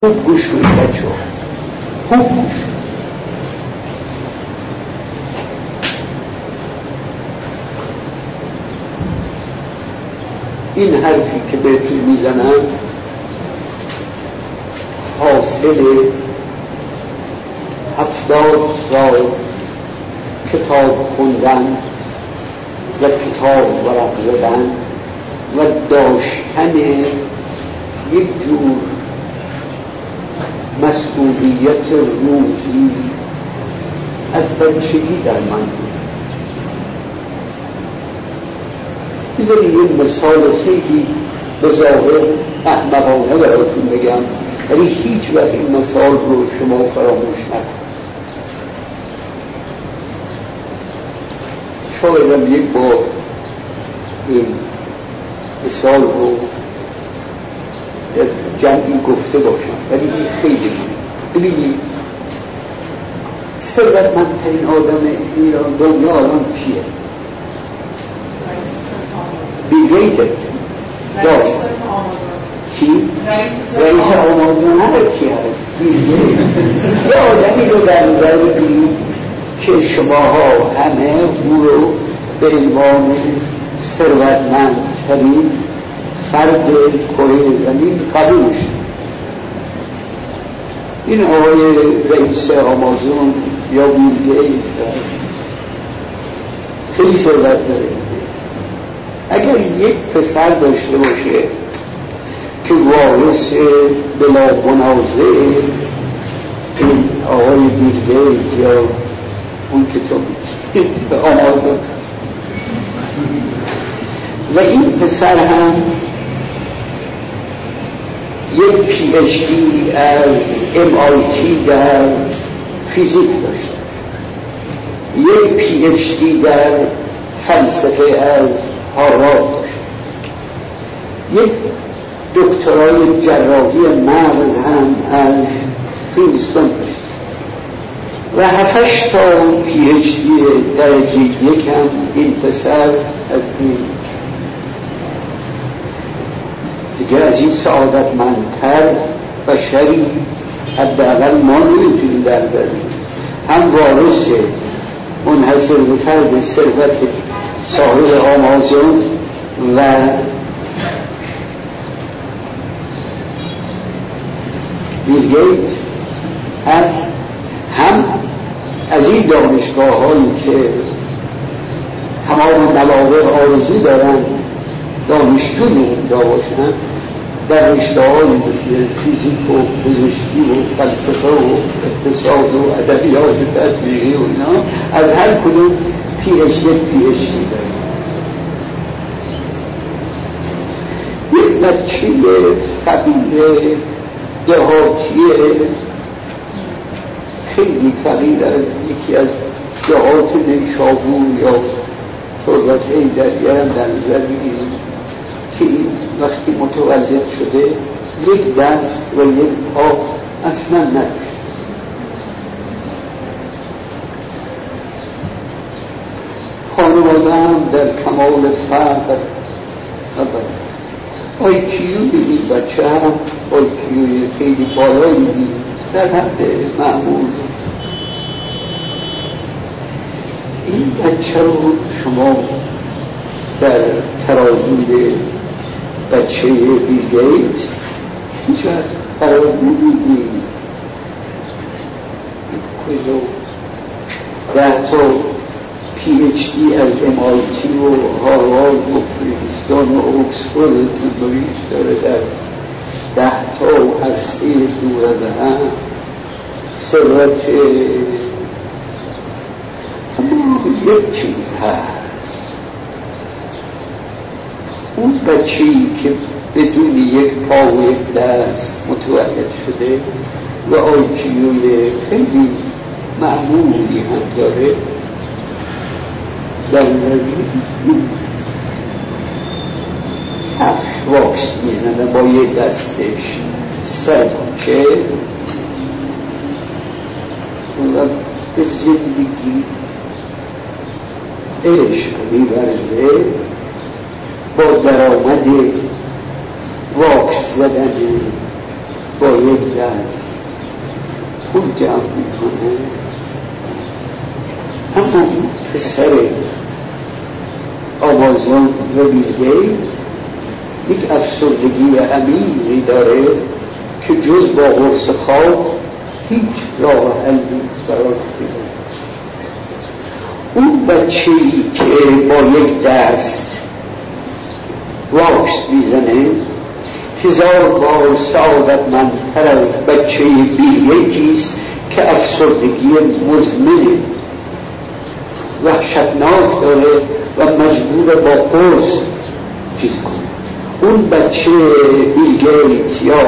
خوب گوش کنید بچه ها، خوب گوش. این حرفی که بهتون میزنم حاصل 70 سال کتاب خوندن و کتاب ورق زدن و داشتن یک جور مسئولیت روحی از بچگی در من بود. بذارید یه مثال خیلی به ظاهر احمقانه براتون بگم، ولی هیچ وقت این مثال رو شما فراموش نکنید. شایدم یک بار این مثال رو در جمعی گفته باشم، ولی این خیلی بود. ببینید ثروتمندترین آدم ایران دنیا الان کیه؟ بیل گیتس. کی؟ رئیس آمازون نداره کی هست؟ بیل گیتس. یه آدمی رو در نظر بگیرید که شماها همه او رو به عنوان ثروتمندترین فرد کره زمین قبول شد. این آقای رئیس آمازون یا بیل گیتس خیلی ثروت داره. اگر یک پسر داشته باشه که وارث بلا منازع این آقای بیل گیتس یا اون کتاب آمازون و این پسر هم یک پی اچ دی از MIT در فیزیک داشته، یک پی اچ دی در فلسفه از هاروارد داشته، یک دکترای جراحی مغز هم از پرینستون داشته و 7 تا پی اچ دی درجه یک هم این پسر از این. دیگه از این سعادتمندتر بشری حداقل ما نمیتونیم در زمین. هم وارث منحصر به فرد ثروت صاحب آمازون و بیل گیتس هست، هم از این دانشگاه هایی که تمام ملاقه آرزو دارن دانشجوی اونجا باشن در رشته‌های مثل فیزیک و پزشکی و فلسفه و اقتصاد و ادبیات تطبیقی و اینا، از هر کدوم پی اچ دی دارن. یک بچه فقیر دهاتی خیلی فقیر از یکی از جهات نیشابور یا تربت هیدریه در نظر بگیریم که این وقتی متولد شده یک دست و یک پا اصلا نداشت. خانواده هم در کمال فقر IQ این بچه هم IQ خیلی بالایی نیست در حد معمول. این بچه رو شما در ترازوی بچه بیل گیتس هیچ وقت قرار نمیدید. کجا 10 تا پی اچ دی از MIT و هاروارد و پرینستون و اکسفورد کمبریج داره در 10 تا هسته دور از هم ثروت. اما یک چیز هست، اون بچه‌ای که بدون یک پا و یک دست متولد شده و آیکیوی خیلی معمولی هم داره، در زمین کفش واکس میزنه با یک دستش سر کوچه و به زندگی عشق می‌ورزه با درآمد واکس زدن با یک دست پول جمع میکنه، اما پسر آمازون و بیلگیت یک افسردگی عمیقی داره که جز با قرص خواب هیچ راه حلی براش نیست. اون بچه‌ای که با یک دست واکس میزنه 1000 بار سعادتمندتر از بچه بیلیتیست که افسردگی مزمن وحشتناک داره و مجبور با قرص چیز کنه. اون بچه بیلگیت یا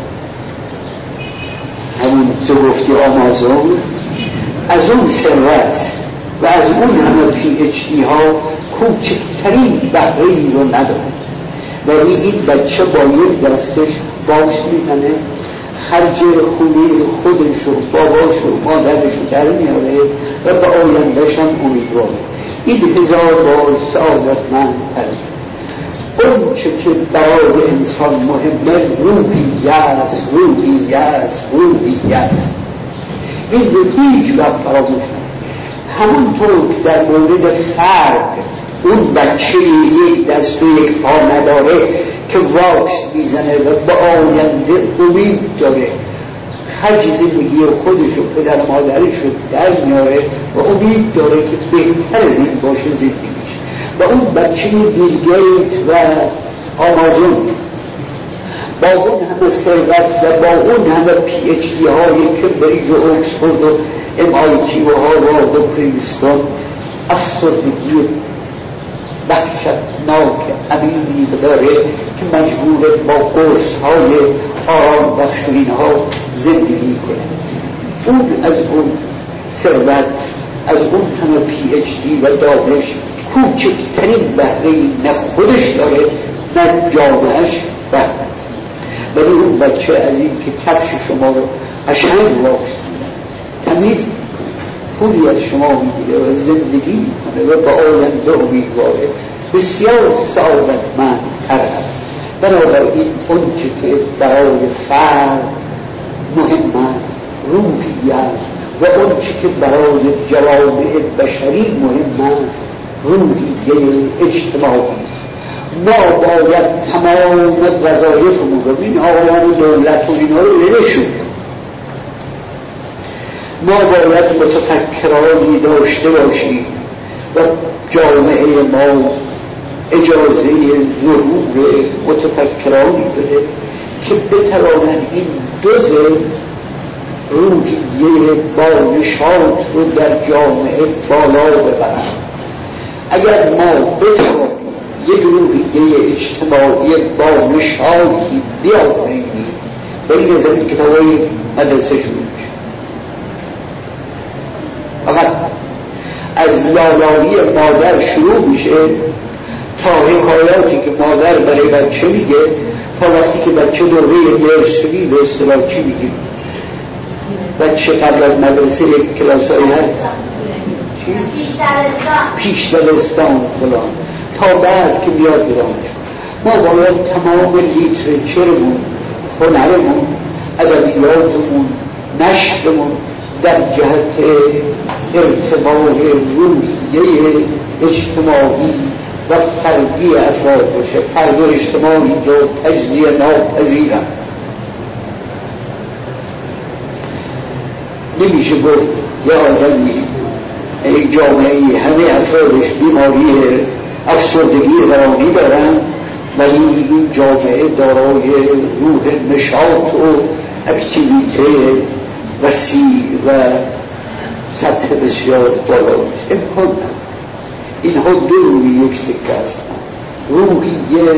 همون تو گفتی آمازون از اون ثروت و از اون همه PhD ها کوچکترین بهره‌ای رو نداره، ولی این بچه با یک دستش باکس میزنه، خرج خونه خودش و باباش و مادرش رو در میاره و به آیندهش هم امیدواره. این 1000 بار سعادتمندتره. اون چه که برای انسان مهمه روحیه است. این به هیچ وقت فراموش نکنید. همونطور که در مورد فرد اون بچه یک دست و یک پا نداره که واکس میزنه و به آینده امید داره، خرج زندگی خودش و پدر مادرش رو در میاره و امید داره که بهتر از این باشه زندگیش. و اون بچه بیلگیت و آمازون با اون همه ثروت و با اون همه PhD های کمبریج و اکسفورد و MIT و هاروارد و پرینستون افسردگی وحشتناک عمیقی داره که مجبور با قرص های آرام بخش و اینها زندگی کنه. اون از اون ثروت، از اون همه PhD و دانش کوچکترین بهره‌ای نه خودش داره نه جامعهش بهره. ولی اون بچه از این که کفش شما رو قشنگ واکس تمیز پولی از شما میگیره و زندگی میکنه و به آینده امیدواره، بسیار سعادتمند تر هست. بنابراین اون چه که برای فرد مهم است روحی است و اون چه که برای جوامع بشری مهم است روحیه اجتماعی است. ما باید تمام وظایفمون رو این آقایان دولت و اینا رو ولشون، ما باید متفکرانی داشته باشیم و جامعه ما اجازه ظهور متفکرانی بده که بتوانند این دوز روحیه با نشاط رو در جامعه بالا ببرند. اگر ما بتوانیم یک روحیه اجتماعی با نشاطی بیافرینیم و این از این کتابای مدرسه شروع میشه. فقط از لالایی مادر شروع میشه تا حکایاتی که مادر برای بچه میگه تا وقتی که بچه دوره نرسری به اصطلاح چی میگه، بچه قبل از مدرسه یک کلاسایی هست پیش دبستان فلان تا بعد که بیاد دانش. ما باید تمام لیترچرمون، هنرمون، ادبیاتمون، نشرمون در جهت ارتقاء روحیه اجتماعی و فردی افراد باشه. فرد و اجتماعی جو تجزیه ناپذیرند. نمیشه گفت یه آدمی یک جامعه همه افرادش بیماری افسردگی روانی دارن ولی این جامعه دارای روح نشاط و اکتیویته وسیع و سطح بسیار بالا است. امکان نداره. اینها دو روی یک سکه هستند. روحیه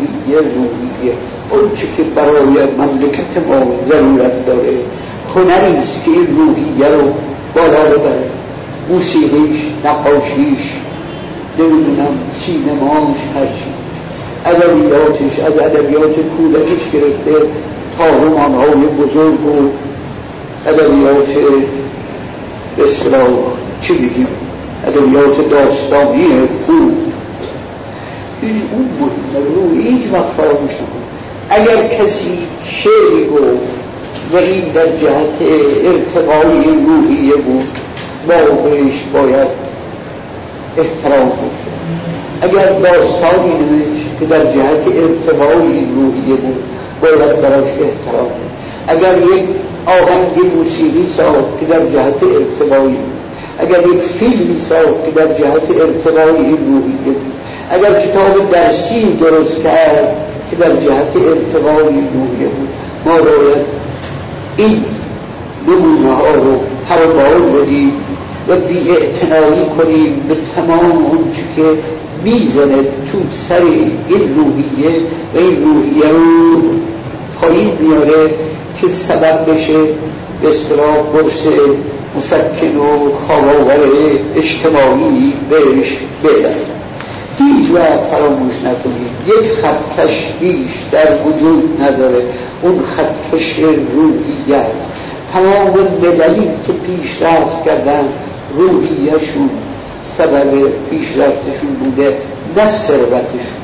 اون چه که برای مملکت ما ضرورت داره هنری است که این روحیه رو بالا ببره، موسیقیش، نقاشیش، نمیدونم سینماش، هرچی، ادبیاتش، از ادبیات کودکش گرفته تا رمان‌های بزرگ و ادبیات به اصطلاح چی بگیم ادبیات داستانی خوب. این اون مهمه رو هیچ وقت فراموش نکنه. اگر کسی شعری گفت و این در جهت ارتقای روحیه بود، ما بهش باید احترام کنیم. اگر داستانی نوشت که در جهت ارتقای روحیه بود، باید براش احترام کنیم. اگر یک آهنگ موسیقی ساخت که در جهت ارتقایی بود، اگر یک فیلمی ساخت که در جهت ارتقای روحیه بود، اگر کتاب درسی درست کرد که در جهت ارتقای روحیه بود، ما باید این نمونه ها رو هر بار بدیم و بی‌اعتنایی کنیم به تمام اونچه که میزنه تو سر این روحیه و این روحیه رو پایین میاره که سبب بشه به اصطلاح قرص مسکن و خواب‌آور اجتماعی بهش بدن. هیچ وقت فراموش نکنید یک خطکش بیشتر وجود نداره، اون خطکش روحیه است. تمام مللی که پیشرفت کردن روحیه‌شون سبب پیشرفتشون بوده، نه ثروتشون.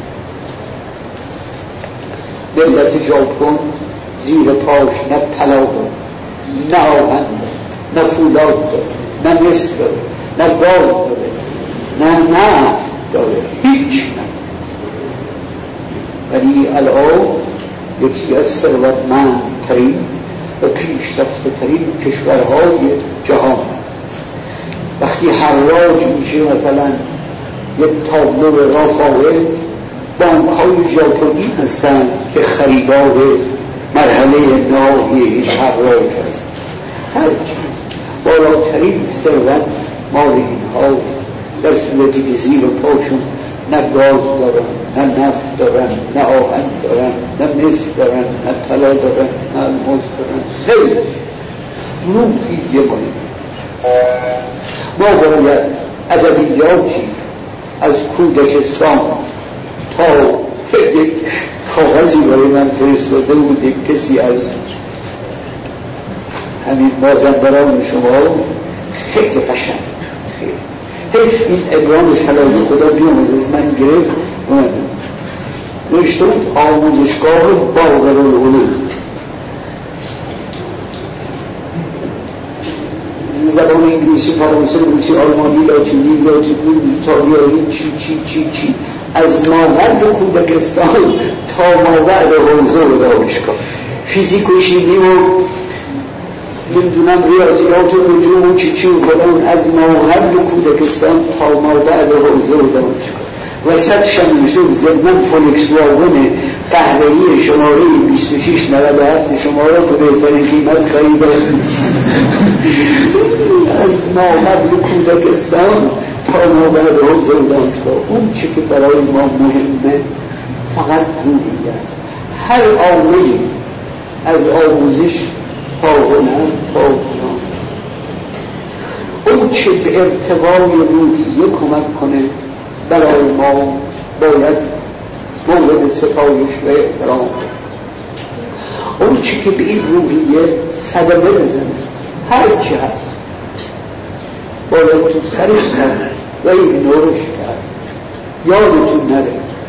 ملت ژاپن زیر پاش نه طلا داره، نه آهن داره، نه فولاد داره، نه مس داره، نه گاز داره، نه نفت داره، هیچ نه. ولی الان یکی از ثروتمندترین و پیشرفته‌ترین کشورهای جهان. وقتی حراج میشه مثلا یک تابلو رافائل، بانک‌های ژاپنی هستند که خریدار مرحله نهایی این حراج هست. هرچی بالاترین ثروت مال اینها در صورتی که زیر پاشون نه گاز دارن، نه نفت دارن، نه آهن دارن، نه مس دارن، نه طلا دارن، نه الماس دارن. خیلی روحیه باید. ما باید ادبیاتی از کودکستان تا یک کاغذی برای من فرستاده بود یک کسی از همین مازندران شما، خیلی قشنگ، حیف این ابرام صلاحی خدا بیاموز از من گرفت. نوشته بود آموزشگاه باقرالعلوم، زبان انگلیسی، فرانسه، روسی، آلمانی، لاتینی، ایتالیایی، چی از ماورد کودکستان تا ماورد حوزه و دانشگاه، فیزیک و شیمی و نمیدونم ریاضیات و نجوم و چی و فلان، از ماورد کودکستان تا ماورد حوزه و دانشگاه. وسط شمشون زدمن فولکس واگن قهوه‌ای شماره 2697 شماره که بهترین قیمت خریدن. از ماورد کودکستان تا ماورد حوزه و دانشگاه. اون چی که برای ما مهمه فقط روحیه است. هر عاملی از آموزش تا هنر تا فلان، اون چه به ارتقای روحیه کمک کنه برای ما باید مورد ستایش و احترام کنه. اون چی که به این روحیه صدمه بزنه هر چی هست باید تو سرش زد و ایگنورش کرد. یادتون نره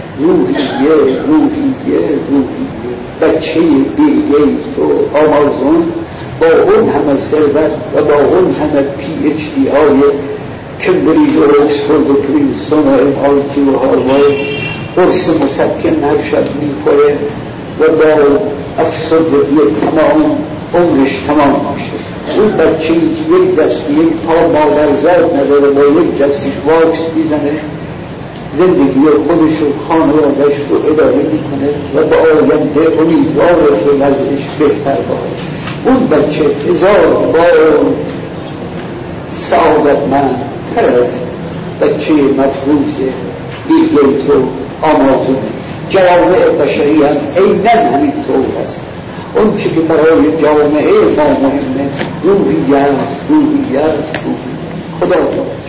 روحیه بچه بیل گیت و آمازون با اون همه ثروت و با اون همه PhD های کمبریج و اکسفورد و پرینستون و MIT و هاروارد قرص مسکن هر شب میخوره و با افسردگی تمام عمرش تمام میشه. اون بچه‌ای که یک دست یک پا مادرزاد نداره با یک دستش واکس میزنه، زندگی خودش و خانواده‌اش رو اداره میکنه و به آینده امیدواره که وضعش بهتر باشه. اون بچه هزار بار سعادتمند تر از بچه مفروض بیل گیت و آمازون. جوامع بشری هم عیناً همینطور هست. اون چی که برای جامعه ما مهمه روحیه است. خدا